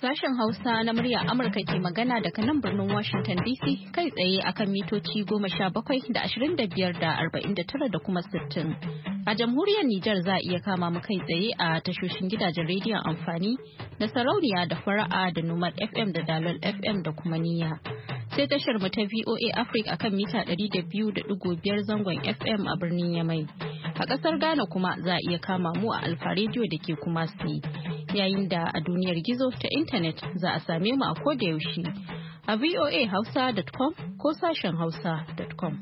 Sashen Hausa na murya Amurka ke magana daga nan birnin Washington DC kai tsaye akan mitoci 17 da 25 da 49 da kuma 60. A jamhuriyar Nijar za a iya kama mu kai tsaye a tashoshin gidajen rediyon amfani da sarauniya da fara'a da Nomad FM da Dalol FM da kuma niyya. Sai tashar mu ta VOA Africa akan mita 200.5 zangon FM a birnin Yamai. A ƙasar Ghana kuma za a iya kama mu a Alfa Radio da ke Kumasi. Yayin da a duniyar gizo ta intanet za a same mu a koda yaushe a voahausa.com ko sashen hausa.com.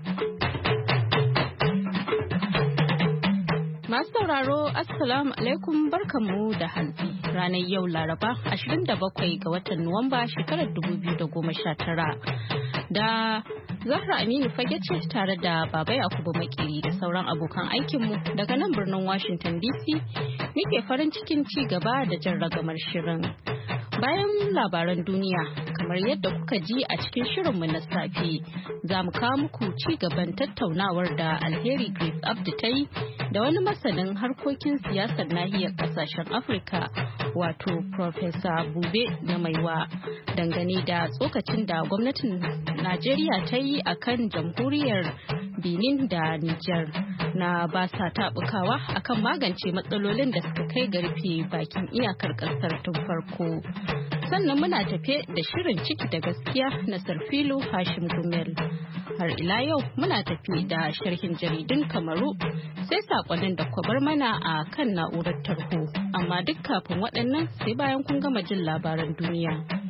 Masu sauraro Assalamu alaikum barkanmu da hantsi ranar yau Laraba 27 ga watan Nuwamba shekarar 2019 da Zahra Aminu Fage ce tare da Baba Yakubu Makeri da sauran abokan aikinmu daga nan birnin Washington DC muke farin cikin ci gaba da jan ragamar shirin. Bayan labaran duniya kamar yadda kuka ji a cikin shirinmu na safe za mu kawo muku ci gaban tattaunawar da Alheri Grace Abdu ta yi da wani masanin harkokin siyasar nahiyar kasashen Afirka wato Professor Bube na Maiwa dangane da tsokacin da gwamnatin Najeriya ta yi a kan jamhuriyar Benin da Nijar na ba sa taɓukawa akan magance matsalolin da suka kai ga rufe bakin iyakar ƙasar tun farko. Sannan muna tafe da shirin ciki da gaskiya na Sarfilu Hashim Gumel. Har ila yau muna tafi da sharhin jaridun Kamaru sai saƙonin da kwabar mana a kan na'urar tarho. Amma duk kafin waɗannan sai bayan kun gama jin labaran duniya.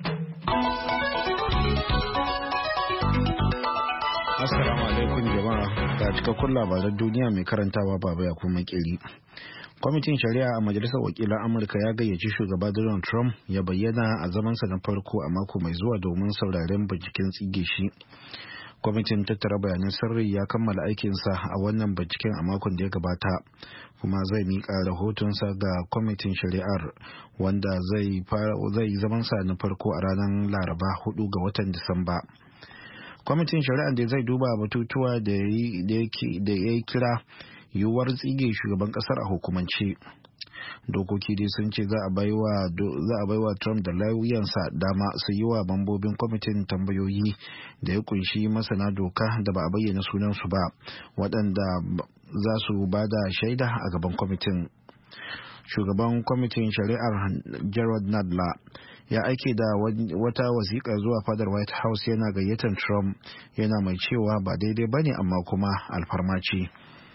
Assalamu alaikum jama'a, ga cikakkun labaran duniya mai karantawa Baba Yakubu Makeri. Kwamitin Shari'a a Majalisar Wakilan Amurka ya gayyaci shugaba Donald Trump ya bayyana a zamansa na farko a mako mai zuwa domin sauraren binciken tsige shi. Kwamitin tattara bayanan sirri ya kammala aikinsa a wannan binciken a makon da ya gabata, kuma zai miƙa rahotonsa ga kwamitin shari'ar wanda zai zamansa na farko a ranar Laraba 4 ga watan Disamba. Kwamitin shari'ar da zai duba batutuwa da ya kira yiwuwar tsige shugaban kasar a hukumance. Dokoki dai sun ce za a baiwa Trump da lauyansa dama su yi wa mambobin kwamitin tambayoyi da ya kunshi masana doka da ba a bayyana sunansu ba, waɗanda za su ba da shaida a gaban kwamitin. Shugaban kwamitin shari'ar Gerald Nadler ya aike da wata wasiƙa zuwa fadar White House yana gayyatar Trump, yana mai cewa ba daidai bane amma kuma alfarma ce.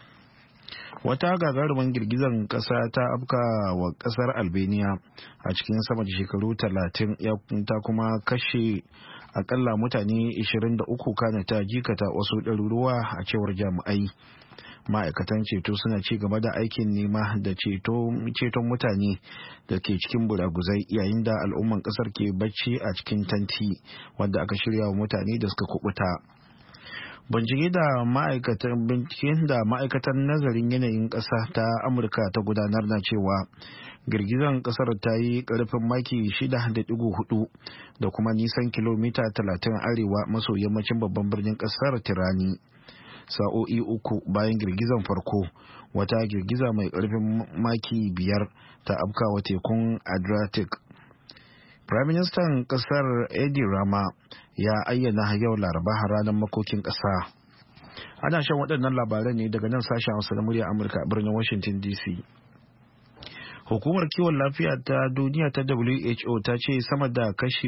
Wata gagarumin girgizar ƙasa ta afka wa ƙasar Albania a cikin sama da shekaru 30 ta kuma kashe akalla mutane 23 kana ta jikata wasu ɗaruruwa a cewar jami'ai. Ma'aikatan ceto suna ci gaba da aikin nema da ceton mutane da ke cikin buraguzai yayin da al'umman ƙasar ke bacci a cikin tanti wanda aka shirya wa mutane da suka kubuta. Binciken da ma'aikatar nazarin yanayin ƙasa ta Amurka ta gudanar na cewa girgizar ƙasar ta yi ƙarfin maki 6.4 da kuma nisan kilomita 30 arewa maso yammacin babban birnin ƙasar Tirani. Sa'o'i 3 bayan girgizar farko, wata girgiza mai ƙarfin maki 5 ta afkawa tekun Adriatic. Firaministan ƙasar Edi Rama ya ayyana yau Laraba ranar makokin ƙasa. Ana shan waɗannan labaran ne daga nan sashen Hausa na murya Amurka a birnin Washington DC. Hukumar kiwon lafiya ta duniya ta WHO ta ce sama da kashi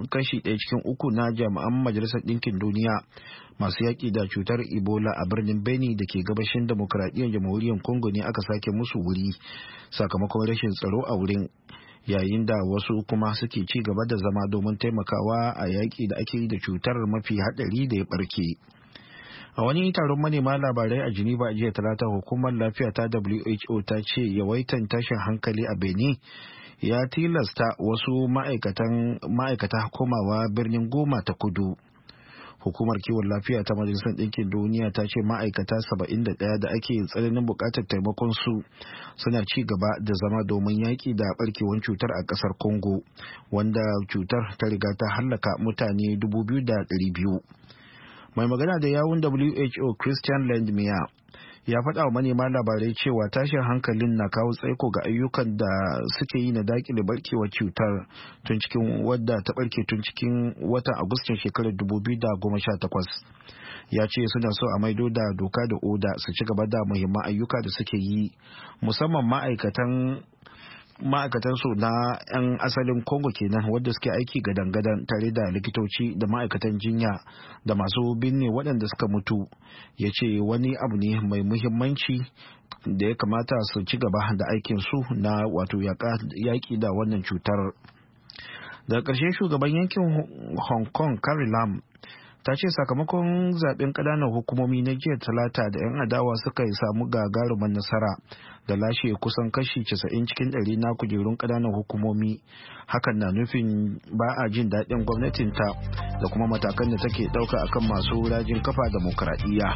1/3 na jami'an Majalisar Ɗinkin Duniya masu yaƙi da cutar Ebola a birnin Beni da ke gabashin Demokuraɗiyyar Jamhuriyar Congo ne aka sake musu wuri sakamakon rashin tsaro a wurin, yayin da wasu kuma suke ci gaba da zama domin taimakawa a yaƙi da ake yi da cutar mafi haɗari da ya ɓarke. A wani taron manema labarai a Geneva a jiya Talata, hukumar lafiya ta WHO ta ce yawaitan tashin hankali a Benin ya tilasta wasu ma'aikata komawa birnin Goma ta kudu. Hukumar kiwon lafiya ta Majalisar Ɗinkin Duniya ta ce ma'aikata 71 da ake tsananin buƙatar taimakon su suna ci gaba da zama domin yaƙi da ɓarkewar cutar a ƙasar Congo, wanda cutar ta riga ta hallaka mutane 2,200. Mai magana da yawun WHO Christian Lindmeier ya faɗa wa manema labarai cewa tashin hankalin na kawo tsaiko ga ayyukan da suke yi na dakile barkewar cutar wadda ta barke tun cikin watan Agustan shekarar 2018. Ya ce suna so a maido da doka da oda su ci gaba da muhimman ayyuka da suke yi, musamman ma'aikatan su na 'yan asalin Congo kenan wadda suke aiki gadan-gadan tare da likitoci da ma'aikatan jinya da masu binne waɗanda suka mutu. Ya ce wani abu ne mai muhimmanci da ya kamata su ci gaba da aikin su na wato yaƙi da wannan cutar. Daga ƙarshe shugaban yankin Hong Kong Carrie Lam ta ce sakamakon zaben ƙananan hukumomi na jiya talata da 'yan adawa suka samu gagarumin nasara da lashe kusan kashi 90 cikin 100 na kujerun ƙananan hukumomi. Hakan na nufin ba a jin daɗin gwamnatinta da kuma matakan da take ɗauka akan masu rajin kafa demokradiyya.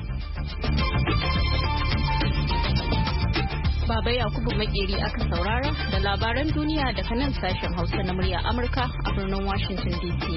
Baba Yakubu Makeri aka saurara da labaran duniya daga nan sashen Hausa na murya Amurka a birnin Washington DC.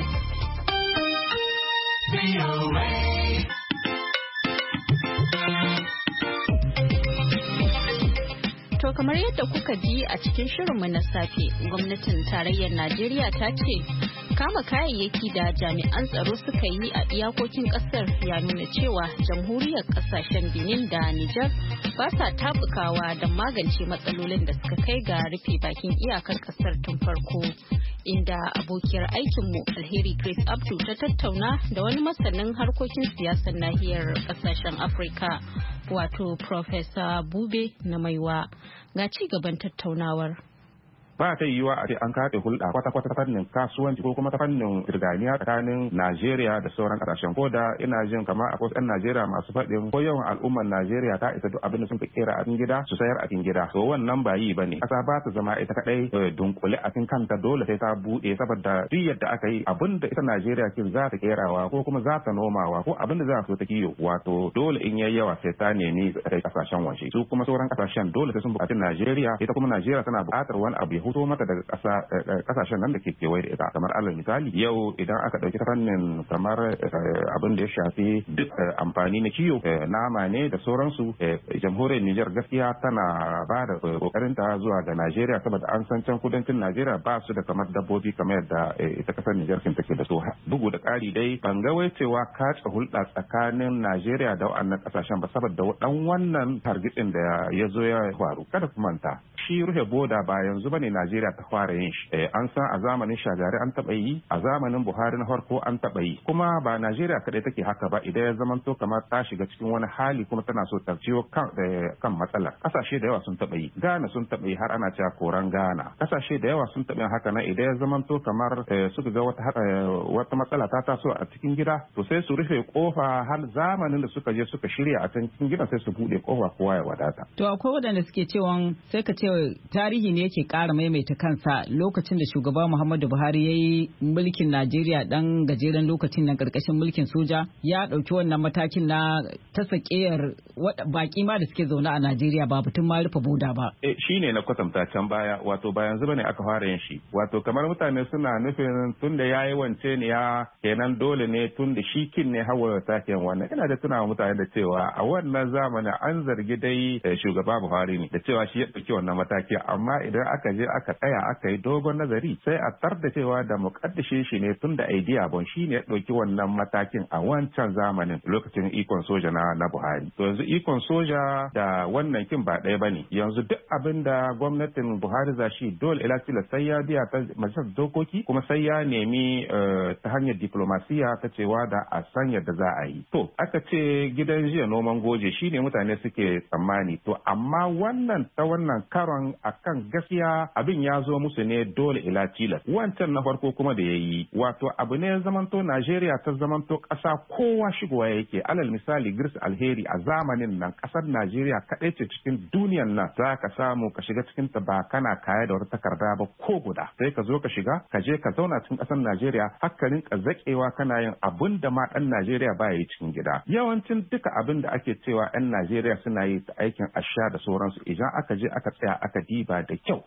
To kamar yadda kuka ji a cikin shirinmu na safe, gwamnatin tarayyar Najeriya ta ce kama kayayyaki da jami'an tsaro suka yi a iyakokin kasar ya nuna cewa jamhuriyar kasashen Benin da Nijar ba sa tabukawa don magance matsalolin da suka kai ga rufe bakin iyakar kasar tun farko. Inda abokiyar aikinmu Alheri Grace Abdu ta tattauna da wani masanin harkokin siyasar nahiyar kasashen Afirka, wato Professor Bube na Maiwa. Ga ci gaban tattaunawar. ba ta yiwuwa a ce an kaɗe hulɗa kwata-kwata ta fannin kasuwanci ko kuma ta fannin kirganiya tsakanin Najeriya da sauran ƙasashen. Ko da ina jin kamar akwai 'yan Najeriya masu faɗin ko yawan al'ummar Najeriya ta isa duk abin da sun ka kera a cikin gida su sayar a cikin gida. To wannan ba yi bane. Ƙasa ba ta zama ita kaɗai dunkule a cikin kanta, dole sai ta buɗe, saboda duk yadda aka yi abin da ita Najeriya kin za ta kerawa ko kuma za ta nomawa ko abin da za ta so ta kiyo, wato dole in yayi yawa sai ta nemi kai ƙasashen waje. Su kuma sauran ƙasashen dole sai sun buƙaci Najeriya, ita kuma Najeriya tana buƙatar wani abu ya fito mata daga kasashen nan da ke kewaye da ita. Kamar alal misali yau idan aka ɗauki fannin kamar abin da ya shafi duk amfani na kiyo, nama ne da sauransu, jamhuriyar Nijar gaskiya tana ba da kokarinta zuwa ga Najeriya, saboda an san can kudancin Najeriya ba su da kamar dabbobi kamar yadda ita kasar Nijar kin take da su. Bugu da ƙari dai ban ga wai cewa kace hulɗa tsakanin Najeriya da wannan kasashen ba, saboda dan wannan targitsin da ya zo ya faru. Kada ku manta shi rufe boda ba yanzu bane Najeriya ta fara yin shi. An san a zamanin Shagari an taɓa yi, a zamanin Buhari na farko an taɓa yi, kuma ba Najeriya kaɗai take haka ba. Idan ya zamanto kamar ta shiga cikin wani hali kuma tana so ta ciwo kan matsala, ƙasashe da yawa sun taɓa yi. Ghana sun taɓa yi, har ana cewa koran Ghana. Ƙasashe da yawa sun taɓa yin haka nan. Idan ya zamanto kamar suka ga wata matsala ta taso a cikin gida, to sai su rufe kofa har zamanin da suka je suka shirya a cikin gidan sai su buɗe kofa kowa ya wadata. To akwai waɗanda suke cewa sai ka ce tarihi ne yake ƙara maimaita kansa. Lokacin da shugaba Muhammadu Buhari ya yi mulkin Najeriya ɗan gajeren lokacin nan ƙarƙashin mulkin soja, ya ɗauki wannan matakin na ta sakeyar baƙi ma da suke zaune a Najeriya, ba batun ma rufe boda ba. Shi ne na kwatanta can baya, wato ba yanzu bane aka fara yin shi. Wato kamar mutane suna nufin tun da ya yi wance ne ya kenan dole ne tun da shi kin ne hawa taken wannan. Ina da tunawa mutane da cewa a wannan zamanin an zargi dai shugaba Buhari ne da cewa shi ya ɗauki wannan mataki, amma idan aka je aka tsaya aka yi dogon nazari sai a tar da cewa da mukaddashin shi ne tun da idea bon shi ne ya ɗauki wannan matakin a wancan zamanin lokacin ikon soja na Buhari. To yanzu ikon soja da wannan kin ba ɗaya bane. Yanzu duk abin da gwamnatin Buhari za shi dole ilatila sai ya biya ta majalisar dokoki, kuma sai ya nemi ta hanyar diplomasiya ta cewa da a san yadda za a yi. To aka ce gidan jiya noman goje shi ne mutane suke tsammani. To amma wannan karon akan gaskiya abin ya zo musu ne dole ila tilas. Wancan na farko kuma da ya yi, wato abu ne ya zamanto Najeriya ta zamanto ƙasa kowa shigowa yake. Alal misali Grace Alheri, a zamanin nan ƙasar Najeriya kaɗai ce cikin duniyan nan za ka samu ka shiga cikin ta ba kana kaya da wata takarda ba ko guda. Sai ka zo ka shiga ka je ka zauna cikin ƙasar Najeriya hakkarin ka zaƙewa kana yin abun da ma ɗan Najeriya ba ya yi cikin gida. Yawancin duka abin da ake cewa 'yan Najeriya suna yi ta aikin asha da sauransu, idan aka je aka tsaya aka diba da kyau sai a ga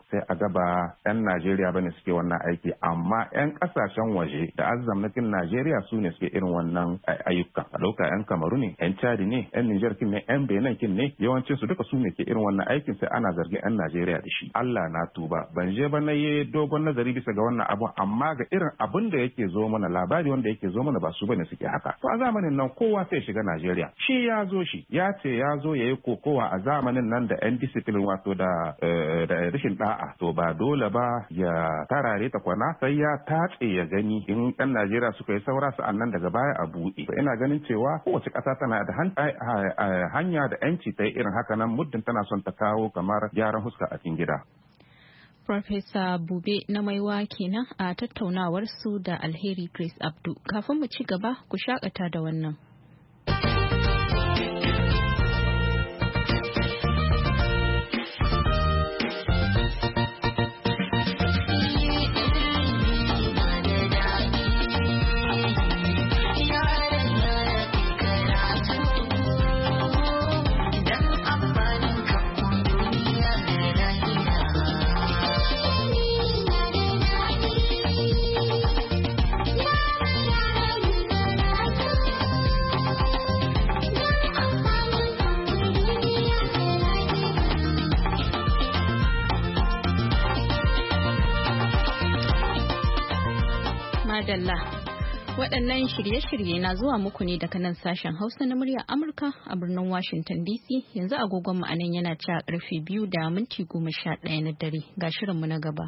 ba 'yan Najeriya bane suke wannan aiki, amma 'yan kasashen waje da azzamnatin Najeriya su ne suke irin wannan ayyuka. A ɗauka 'yan Kamaru ne, 'yan Chadi ne, 'yan Nijar kin ne, 'yan Benin kin ne, yawancin su duka su ne ke irin wannan aikin, sai ana zargin 'yan Najeriya da shi. Allah na tuba, ban je ba na yi dogon nazari bisa ga wannan abu, amma ga irin abin da yake zo mana, labari wanda yake zo mana ba su bane suke haka. To a zamanin nan kowa sai shiga Najeriya. Shi ya zo ya ce ya zo ya yi kokowa a zamanin nan da 'yan discipline wato da rashin da'a. To ba dole ba ya tarare ta kwana sai ya tace ya gani in 'yan Najeriya suka yi saura sa'an nan daga baya a buɗe. Ina ganin cewa kowace ƙasa tana da hanya da 'yanci ta yi irin haka nan muddin tana son ta kawo kamar gyaran huska a cikin gida. Farfesa Bube na Maiwa kenan a tattaunawar su da Alheri Grace Abdu. Kafin mu ci gaba ku shakata da wannan. Madalla. Waɗannan shirye-shirye na zuwa muku ne daga nan sashen Hausa na muryar Amurka a birnin Washington DC. Yanzu agogon mu anan yana ci a karfe 2:11 na dare. Ga shirinmu na gaba.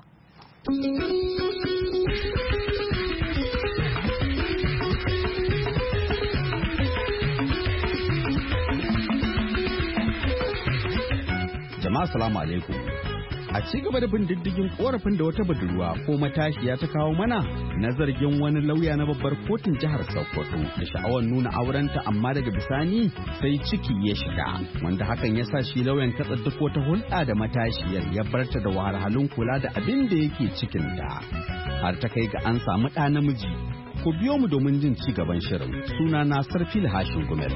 Jama'a salamu alaikum. A ci gaba da bin diddigin korafin da wata budurwa ko matashiya ta kawo mana na zargin wani lauya na babbar kotun jihar Sokoto da sha'awar nuna aurenta amma daga bisani sai ciki ya shiga, wanda hakan ya sa shi lauyan katsa duk wata hulɗa da matashiyar ya barta da wahalhalun kula da abin da yake cikinta har ta kai ga an samu ɗa namiji. Ku biyo mu domin jin ci gaban shirin. Suna na Sarfil Hashin Gumel.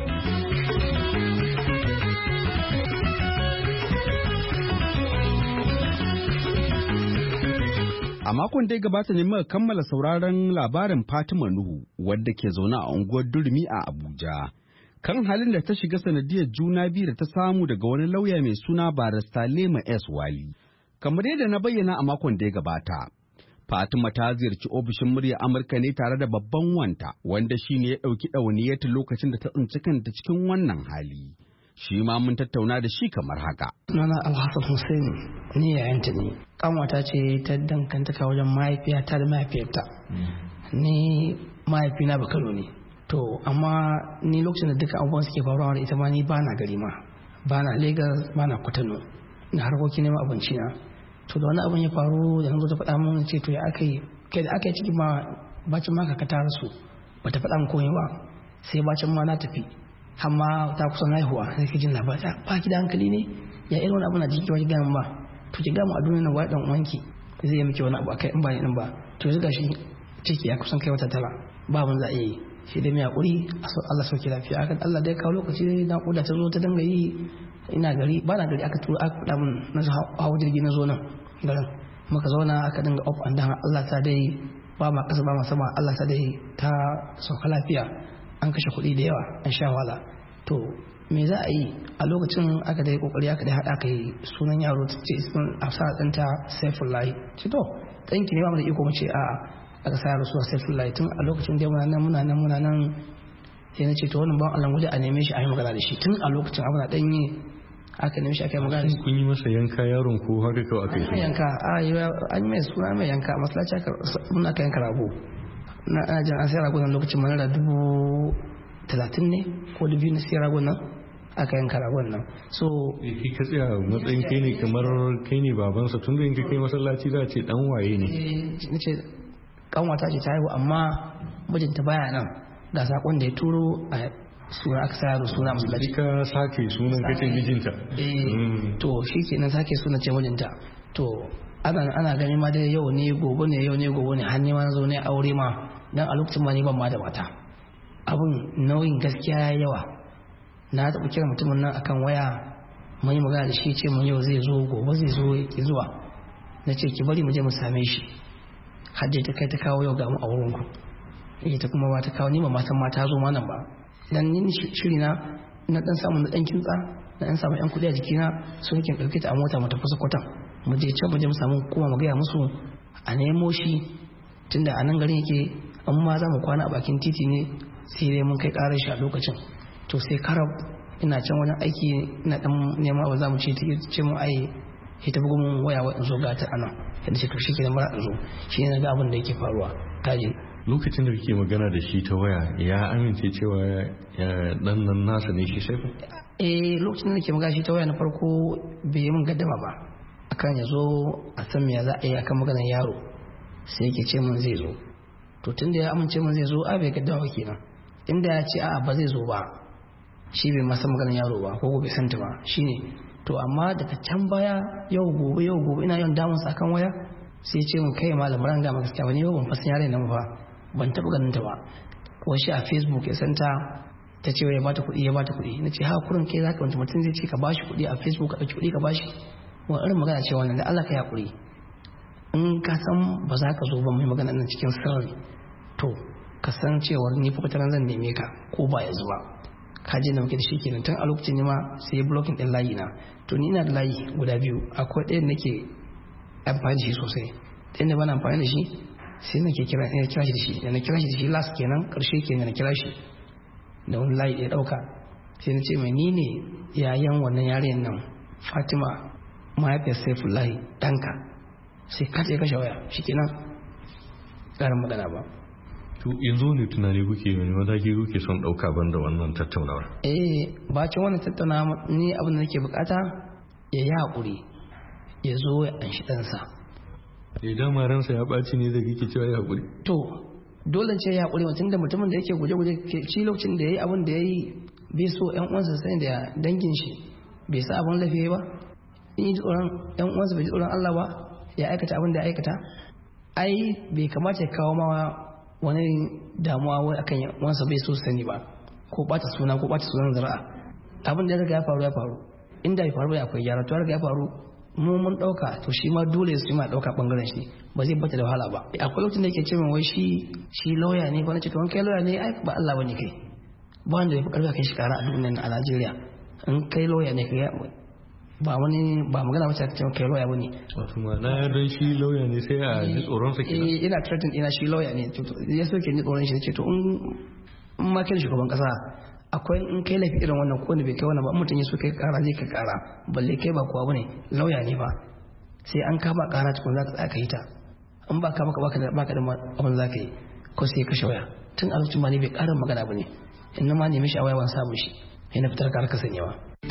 A makon da ya gabata ne muka kammala sauraron labarin Fatima Nuhu wadda ke zaune a unguwar Durmi a Abuja kan halin da ta shiga sanadiyar juna biyu da ta samu daga wani lauya mai suna Barista Lema S. Wali. Kamar yadda na bayyana a makon da ya gabata, Fatima ta ziyarci ofishin murya Amurka ne tare da babban wanta wanda shi ne ya ɗauki ɗawainiyarta lokacin da ta tsinci kanta cikin wannan hali. Shi ma mun tattauna da shi kamar haka. Sunana Alhassan Hussein, ni yayanta ne. Kanwata ce ta dangantaka wajen mahaifiyata da mahaifiyarta. Ni mahaifina ba Kano ne. To amma ni lokacin da duka abubuwan suke faruwa da ita ma ni ba na gari ma. Ba na Lagos, ba na Kwatano. Na harkoki neman abinci na. To da wani abin ya faru da nan zo ta faɗa mun ce to ya aka yi. Kai da aka yi ciki ma bacin ma ka ta rasu. Ba ta faɗa min komai ba. Sai bacin ma na tafi. Amma ta kusan haihuwa sai ke jin labari ba ki da hankali ne ya irin wani abu na jiki ba ki gama ba to ki gama a duniya na waya dan uwanki zai yi miki wani abu akai in ba ni din ba to yanzu gashi ciki ya kusan kai wata tara ba mun za a yi shi dai mai hakuri Allah sauke lafiya akan Allah dai kawo lokaci na kuda ta zo ta danga yi ina gari ba na gari aka tura aka faɗa min na hawo jirgi na zo nan garin muka zauna aka dinga up and down Allah ta dai ba ma kasa ba ma sama Allah ta dai ta sauka lafiya an kashe kuɗi da yawa an sha wahala to me za a yi a lokacin aka dai kokari aka dai haɗa aka yi sunan yaro ta ce sun afsa ɗanta Saifullahi ce to ɗanki ne ba mu da iko mu ce a aka sa yaro suwa Saifullahi tun a lokacin dai muna nan sai na ce to wannan ban Allah waje a neme shi a yi magana da shi tun a lokacin abu na ɗanyi aka neme shi aka yi magana da shi. Kun yi masa yanka yaron ko haka kawai aka yi yanka an yi mai suna mai yanka a masallaci muna ka yanka rago na ajin an sai ragunan lokacin mana da 30,000 ne ko 2,000 na sai ragunan aka yanka ragunan nan so ki ka tsaya matsayin kai ne kamar kai ne babansa tun da yanka kai masallaci za a ce dan waye ne na ce kanwata ce ta haihu amma mijinta baya nan ga sakon da ya turo a suna aka sa yaro suna masallaci ka sake sunan kace mijinta to shi kenan sake sunan ce mijinta to ana ganin ma dai yau ne gobe ne har ne ma zo ne aure ma dan a lokacin ma ni ban ma da mata abun nauyin gaskiya ya yawa na taɓa kira mutumin nan akan waya mun yi magana da shi ce mun yau zai zo gobe zai zo ya zuwa na ce ki bari mu je mu same shi. Hajji ta kai ta kawo yau ga mu a wurin ku. Ita kuma ba ta kawo ni ba ma san ma ta zo ma nan ba. Dan ni shiri na dan samu na dan kintsa na dan samu yan kudi a jikina sun kin dauke ta a mota mu tafi Sokoto. Mu je can mu je mu samu kuma mu gaya musu a nemo shi tunda a nan garin yake amma za mu kwana a bakin titi ne sai dai mun kai karar shi a lokacin. To sai karab ina can wajen aiki ina dan nema ba za mu ce mu ai sai ta bugu mun waya in zo ga ta anan yadda ce to shi kenan mara in zo shi ne ga abin da yake faruwa kaje. Lokacin da kake magana da shi ta waya ya amince cewa dan nan nasa ne shi sai lokacin da nake magana shi ta waya na farko bai yi min gaddama ba akan ya zo a san me za a yi akan maganar yaro sai yake ce mun zai zo. To tunda ya amince mun zai zo a bai gaddama kenan. Inda ya ce a'a ba zai zo ba shi bai masa maganar yaro ba ko bai santa ba shine. To amma daga can baya yau gobe ina yawan damun sa kan waya sai ce mun kai malam ran ga maka gaskiya wani yau ban fasan yare nan ba ban taba ganin ta ba ko shi a Facebook ya santa ta ce ya bata kuɗi nace ha kurin kai zaka wanda mutum zai ce ka bashi kuɗi a Facebook ka dauki kuɗi ka bashi wannan irin magana ce wannan da Allah ka hakuri in ka san ba za ka zo ba mai magana nan cikin sirri to ka san cewa ni fa zan neme ka ko ba yanzu ba ka je da muke da shi kenan tun a lokacin ne ma sai blocking din layi na. To ni ina da layi guda biyu akwai ɗaya da nake amfani da shi sosai ɗaya da bana amfani da shi sai nake kira shi da shi da na kira shi da shi last kenan karshe kenan na kira shi da wani layi ɗaya ɗauka sai na ce mai ni ne yayan wannan yarinyar nan Fatima mahaifiyar Saifullahi ɗanka sai ka ce kashe waya shi kenan ƙarin magana ba. To yanzu ne tunani kuke wani mataki kuke son ɗauka banda wannan tattaunawar? Bacin wannan tattaunawa ni abin da nake bukata ya yi haƙuri ya zo ya anshi ɗansa. Idan maransa ya ɓaci ne da kike cewa ya haƙuri? To dole ce ya haƙuri mutum da mutumin da yake guje-guje shi lokacin da ya yi abin da ya yi bai so ƴan uwansa sani da dangin shi bai sa abin lafiya ba. In yi tsoron ƴan uwansa bai ji tsoron Allah ba ya aikata abin da ya aikata. Ai bai kamata ya kawo ma wani damuwa wai akan wansa bai so sani ba ko bata suna ko bata sunan zara'a. Abin da ya riga ya faru inda bai faru ba akwai gyara to ya riga ya faru mu mun dauka to shi ma dole su ma dauka bangaren shi ba zai bata da wahala ba. Akwai lokacin da yake ce min wai shi lawyer ne ko na ce to kai lawyer ne ai ba Allah bane kai ba wanda ya fi karfi kai shi kara a duniyar a Najeriya in kai lawyer ne kai ba magana wacce ta ce kai lawyer bane. Wato ma na dan shi lawyer ne sai a ji tsoron sa kenan. Ina threaten ina shi lawyer ne to ya soke ni tsoron shi ce to in ma kai shugaban kasa akwai in kai laifi irin wannan ko ne bai kai wannan ba mutum ya so kai kara zai ka kara balle kai ba kowa bane lawyer ne ba sai an kama kara tukun za ka tsaya ka yi ta in ba ka baka da abin za ka yi ko sai ka shawaya tun a lokacin ma ne bai karin magana bane in ma nemi shi a wayawan samun shi yana fitar ka harka sanyawa.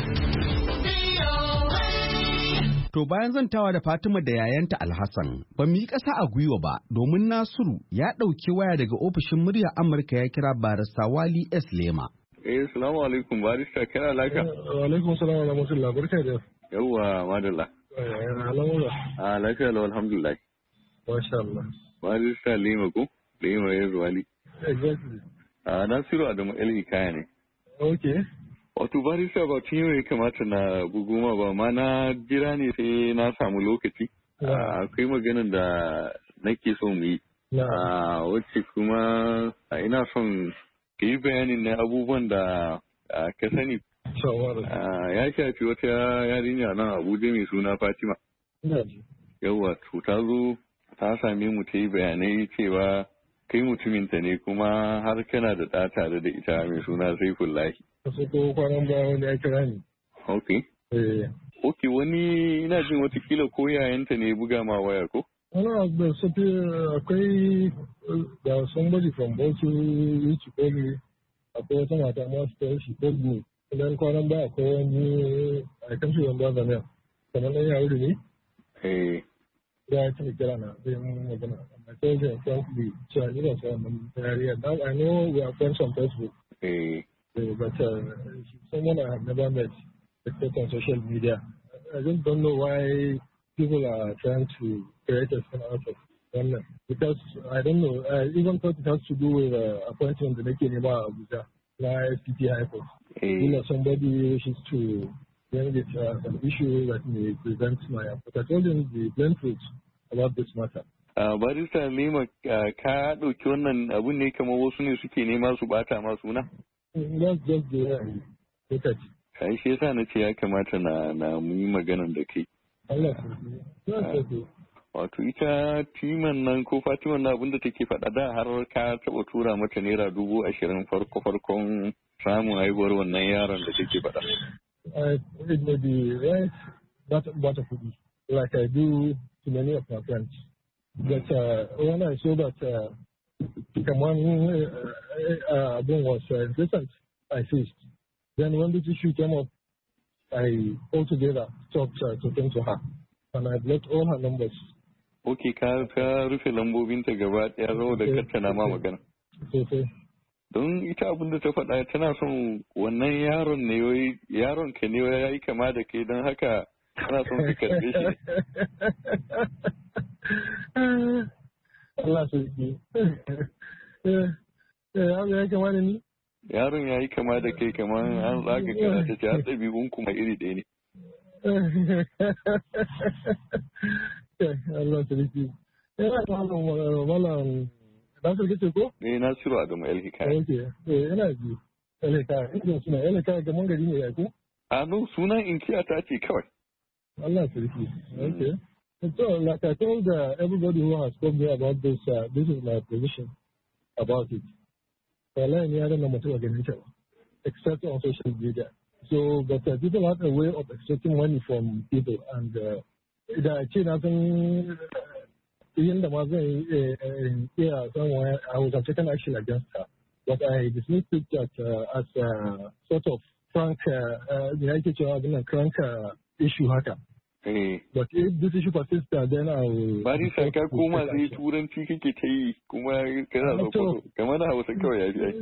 To bayan zantawa da Fatima da yayanta Alhassan, ba mu yi ƙasa a gwiwa ba domin Nasiru ya ɗauki waya daga ofishin murya Amurka ya kira barista Wali S. Lema. Salamu alaikum barista kana lafiya? Wa alaikum salam wa rahmatullah barka da. Yawwa madalla. Lafiya lau alhamdulillah. Masha Allah. Barista Lema ko? Lema ya Wali. Exactly. Nasiru Adamu El Hikaya ne. Okay. Wato barista ba tun yau ya kamata na buguma ba ma na jira ne sai na samu lokaci. Akwai maganin da nake so mu yi. Wacce kuma ina son ka yi bayanin na abubuwan da ka sani. Ya shafi wata yarinya nan Abuja mai suna Fatima. Yawwa to ta zo ta same mu ta yi bayanai cewa kai mutuminta ne kuma har kana da ɗa tare da ita mai suna Saifullahi. Wasu ko kwanan baya wani ya kira ni. Ok, wani ina jin watakila ko yayanta ne buga ma waya ko? Wani abu akwai da somebody from Bauchi which called me. Akwai wata mata ma su she called me. Idan kwanan baya akwai wani a kan shi wanda zane. Kamar ɗan ya wuri ne? Ya ci kira na zai mun magana. I told him frankly, cewa ni ba su wannan yariya. Now I know we are friends on Facebook. But someone I have never met except on social media. I just don't know why people are trying to create a scene out of one. Because I don't know, I even thought it has to do with appointment the Neki Nima Abuja, FPP High Court. Somebody wishes to bring it as an issue that may prevent my appointment. I told him the plain truth. about this matter. Barista Lema, ka ɗauki wannan abun ne kamar wasu ne suke nema su bata ma suna? That's just the way I look at it. Kai shi yasa na ce ya kamata na mu yi maganan da kai. Wato ita Timan nan ko Fatiman na abinda take faɗa da har ka taɓa tura mata naira 20,000 farkon samun haihuwar wannan yaron da take faɗa. It may be right, but kuɗi, like I do to many of my friends. But when I saw that Kaman was recent, I faced. Then when this issue came up, I altogether stopped talking to her, and I blocked all her numbers. Okay, ka rufe lambobinta gaba ɗaya saboda kattana ma magana. Don ita abin da ta faɗa tana son wannan yaron ka ne ya yi kama da kai don haka tana son ka karɓe shi. Allah sarki. Yaron ya yi kama da ni? Yaron ya yi kama da kai kamar an tsaga kana ta ce har ɗabi'un kuma iri ɗaya ne. Allah sarki. Malam Nasir kace ko? Nasiru Adamu El Hikaya. Ina ji. El Hikaya. Ina suna El Hikaya gaban gari ne ya ko? No, sunan inkiya ta ce kawai. Allah sarki. Okay. So, like I told everybody who has spoken here about this, this is my position about it. Except on social media. So, but people have a way of extracting money from people, and the in the somewhere I was taken action against her, but I dismissed it as a sort of frank, issue hacker. But if this issue persists, then I will... Bari sai ka koma sai turanci kake ta yi kuma kana da foto kamar da Hausa kawai ya biya.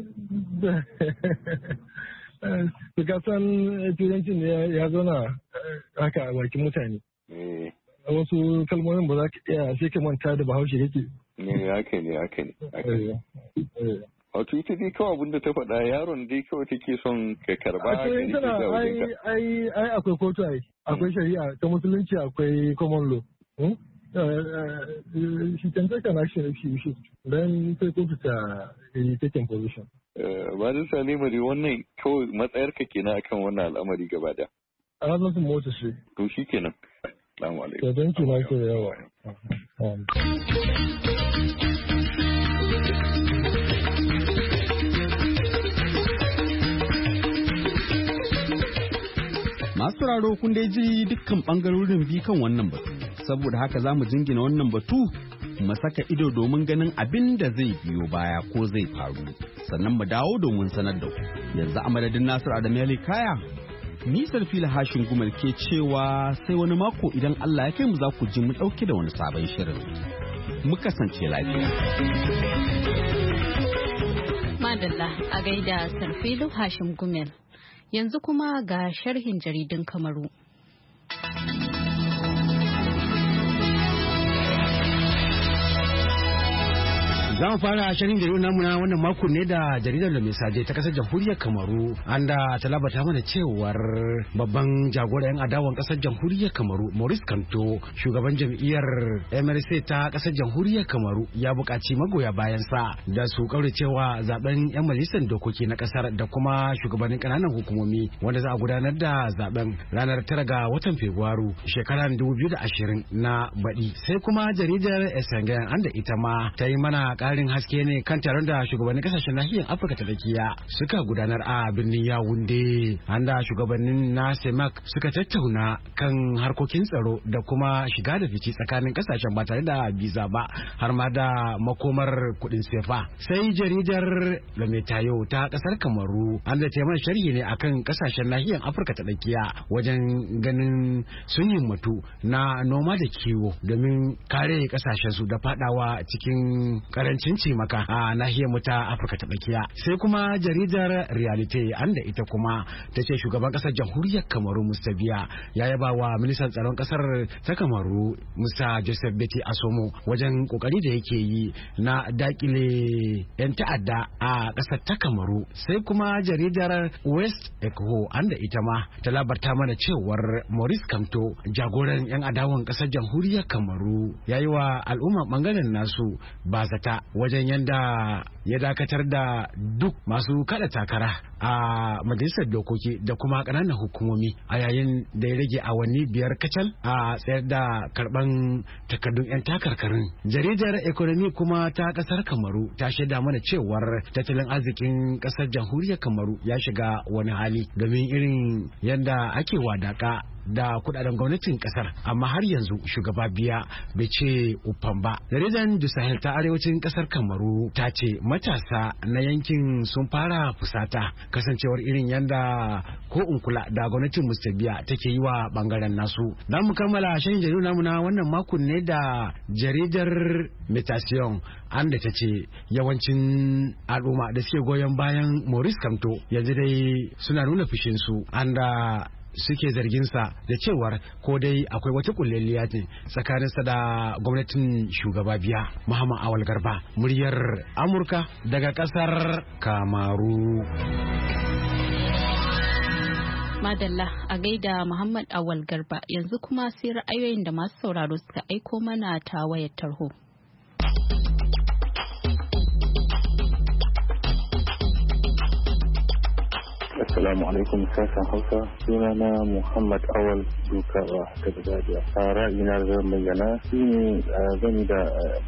Ka san turancin ne ya zauna haka a bakin mutane. Wasu kalmomin ba za ka iya sai ka manta da Bahaushe kake. Haka ne. Wato ita dai kawai abinda ta faɗa yaron dai kawai take son ka karba ka rike da wajenka. Ai akwai kotu ai. Akwai shari'a ta musulunci akwai common law. She can take an action if she wishes. Then sai kotu ta yi taking position. Bayan Salima dai wannan kawai matsayarka kenan akan wannan al'amari gaba da. I have nothing more to say. To shi kenan. Assalamu alaikum. Thank you, Michael. Yawa. Masu sauraro kun dai ji dukkan bangarorin biyu kan wannan batu, saboda haka za mu jingina wannan batu mu saka ido domin ganin abin da zai biyo baya ko zai faru, sannan mu dawo domin sanar da ku. Yanzu a madadin Nasiru Adamu El Hikaya, ni Sarfila Hashin Gumal ke cewa sai wani mako idan Allah ya kai mu za ku ji mu ɗauke da wani sabon shirin. Mu kasance lafiya. Madalla a gaida Sarfilu Hashim Gumel. Yanzu kuma ga sharhin jaridun Kamaru. Za mu fara shirin jaridar namu na wannan mako ne da jaridar da Mesaje ta kasar jamhuriyar Kamaru, an da ta labata mana cewar babban jagoran 'yan adawan kasar jamhuriyar Kamaru Maurice Kamto, shugaban jam'iyyar MRC ta kasar jamhuriyar Kamaru, ya buƙaci magoya bayansa da su cewa zaben 'yan majalisar dokoki na kasar da kuma shugabannin ƙananan hukumomi wanda za a gudanar da zaben ranar 9 ga watan Fabrairu shekarar 2020 na baɗi. Sai kuma jaridar Esengen an da ita ma ta yi mana ƙarin haske ne kan taron da shugabannin kasashen nahiyar Afirka ta tsakiya suka gudanar a birnin Yawunde, an da shugabannin na CEMAC suka tattauna kan harkokin tsaro da kuma shiga da fici tsakanin kasashen ba tare da biza ba, har ma da makomar kuɗin sefa. Sai jaridar Lametayo ta ƙasar Kamaru, an da taimar sharhi ne akan kasashen nahiyar Afirka ta tsakiya wajen ganin sun himmatu na noma da kiwo domin kare kasashen su da fadawa cikin karancin cimaka a nahiyar mu ta Afirka ta tsakiya. Sai kuma jaridar Realite anda ita kuma ta ce shugaban kasar jamhuriyar Kamaru Musta Biya ya yaba wa ministan tsaron kasar ta Kamaru Musa Joseph Beti Asomo wajen kokari da yake yi na dakile 'yan ta'adda a kasar ta Kamaru. Sai kuma jaridar West Echo anda ita ma ta labarta mana cewar Maurice Kamto jagoran 'yan adawan kasar jamhuriyar Kamaru ya yi wa al'umma bangaren nasu bazata wajen yanda ya dakatar da duk masu kada takara a majalisar dokoki da kuma ƙananan hukumomi a yayin da ya rage awanni 5 kacal a tsayar da karban takardun 'yan takarkarin. Jaridar Economy kuma ta kasar Kamaru ta shaida mana cewar tattalin arzikin kasar jamhuriyar Kamaru ya shiga wani hali domin irin yadda ake wadaka da kudaden gwamnatin kasar, amma har yanzu shugaba Biya bai ce uffan ba. Jaridar Du Sahel ta arewacin kasar Kamaru ta ce matasa na yankin sun fara fusata kasancewar irin yanda ko in kula da gwamnatin Mr. Biya take yi wa bangaren nasu. Za mu kammala shirin jaridu namu na wannan makon ne da jaridar Mutation anda ta ce yawancin al'umma da suke goyon bayan Maurice Kamto yanzu dai suna nuna fushinsu anda suke zarginsa da cewar ko dai akwai wata kulleliya ne tsakaninsa da gwamnatin shugaba Biya. Muhammad Awal Garba, muryar Amurka daga kasar Kamaru. Madalla a gaida Muhammad Awal Garba, yanzu kuma sai ra'ayoyin da masu sauraro suka aiko mana ta wayar tarho. Assalamu alaikum sashen Hausa, sunana Muhammad Awal Dukawa daga Zaria. A ra'ayina da zan bayyana shi ne gani da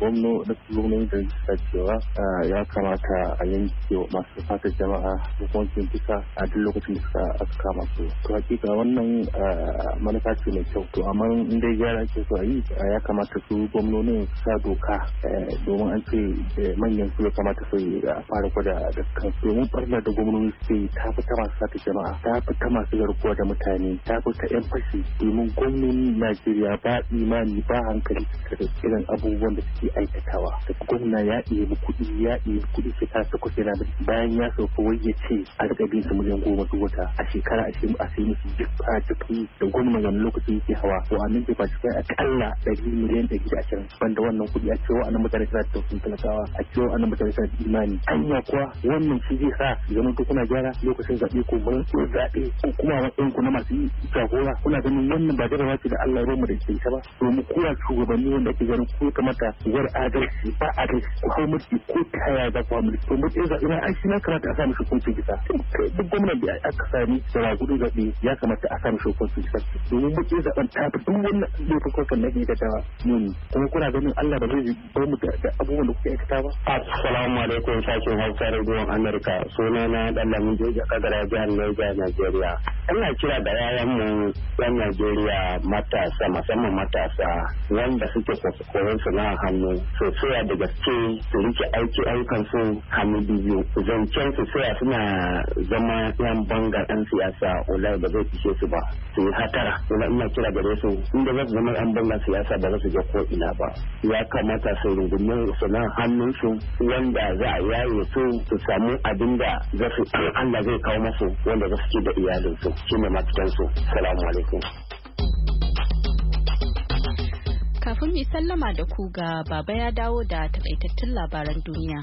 gwamnati da suka cewa ya kamata a yanke masu fatar jama'a hukuncin kisa a duk lokacin da aka kama su. To hakika wannan manufa ce mai kyau. To amma in dai gyara ake so a yi ya kamata su gwamnonin sa doka domin an ce manyan su ya kamata su fara gwada da kansu. Domin barna da gwamnoni suke yi ta fita masu sata jama'a, ta fita masu garkuwa da mutane, ta fita 'yan fashi. Domin gwamnonin Najeriya ba imani ba hankali da irin abubuwan da suke aikatawa. Da gwamna ya ɗebi kuɗi shekara 8 yana da bayan ya sauka wai ya ce a riƙa bin su miliyan 10 duk wata a shekara a sai musu jikin da gwamna wani lokaci yake hawa. To a nan ke ba cikin akalla miliyan 120 banda wannan kuɗi a cewa annan mutane suna da tausayin talakawa, a cewa annan mutane suna da imani. Anya kuwa wannan shi zai sa zama to kuna gyara lokacin zaɓe ko ban zaɓe ko kuma matsayin ku na masu jagora. Kuna ganin wannan ba jarabawa ce da Allah ya bamu da ita ba. Domin kowa shugabanni wanda ake ganin ko kamata war adalci ba adalci ko hau mulki ko kaya za ku hau mulki. To mutum zaɓe na shi na kamata a sa mishi hukuncin kisa. Duk gwamnan da aka sami da gudu zaɓe ya kamata a sa mishi hukuncin kisa. Domin mutum zaɓen ta fi duk wannan laifukan na da dawa muni. Kuma kuna ganin Allah ba zai bar mu da abubuwan da kuke aikata ba. Assalamu alaikum sashen Hausa rediyon Amurka. Sunana Dallamin Joja Kadara jihar Niger, Najeriya. Ina kira da yayanmu yan Najeriya matasa, musamman matasa wanda suke koyon sana'a hannu su tsaya da gaske su rike ayyukan su hannu biyu. Zancen su tsaya suna zama yan banga ɗan siyasa wallahi ba zai fishe su ba. Su yi hatara. Ina kira gare su inda za su zama yan banga siyasa ba za su je ko ina ba. Ya kamata su rungumi sana'a hannun su wanda za a yaye su samu abin da za su Allah zai kawo masu wanda za su ci da iyalinsu. Shi ne mafitansu. Salamu alaikum. Kafin mu sallama da ku ga baba ya dawo da takaitattun labaran duniya.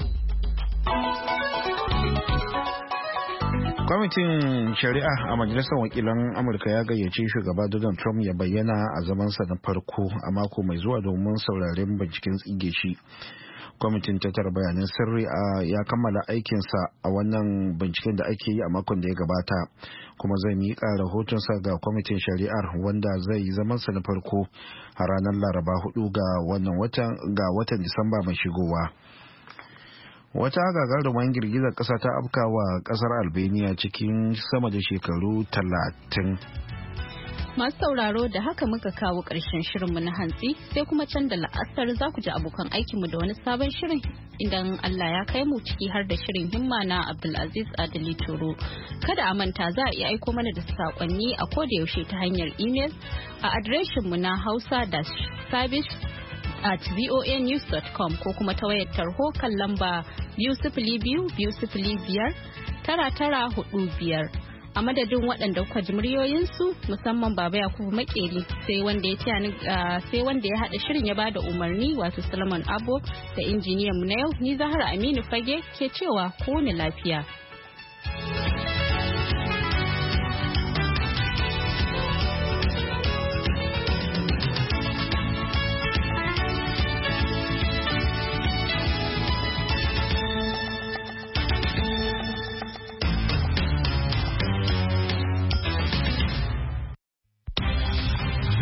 Kwamitin shari'a a majalisar wakilan Amurka ya gayyaci shugaba Donald Trump ya bayyana a zamansa na farko a mako mai zuwa domin sauraren binciken tsige shi. Kwamitin tattara bayanan sirri ya kammala aikinsa a wannan binciken da ake yi a makon da ya gabata, kuma zai miƙa rahotonsa ga kwamitin shari'ar wanda zai yi zamansa na farko a ranar Laraba 4 ga watan Disamba mai shigowa. Wata gagarumar girgizar ƙasa ta afka wa ƙasar Albania cikin sama da shekaru 30. Masu sauraro da haka muka kawo ƙarshen shirinmu na hantsi, sai kuma can da la'asar za ku ji abokan aikinmu da wani sabon shirin idan Allah ya kai mu, ciki har da shirin himma na Abdulaziz Adili Turo. Kada a manta za a iya aiko mana da saƙonni a koda yaushe ta hanyar email a adireshinmu na hausa-service voanews.com ko kuma ta wayar tarho kan lamba 202-205-9945. A madadin waɗanda kuka ji muryoyinsu musamman Baba Yakubu Makeri sai wanda ya haɗa shirin ya bada umarni wato Solomon Abo da injiniyan mu na yau ni Zahra Aminu Fage ke cewa ku ne lafiya.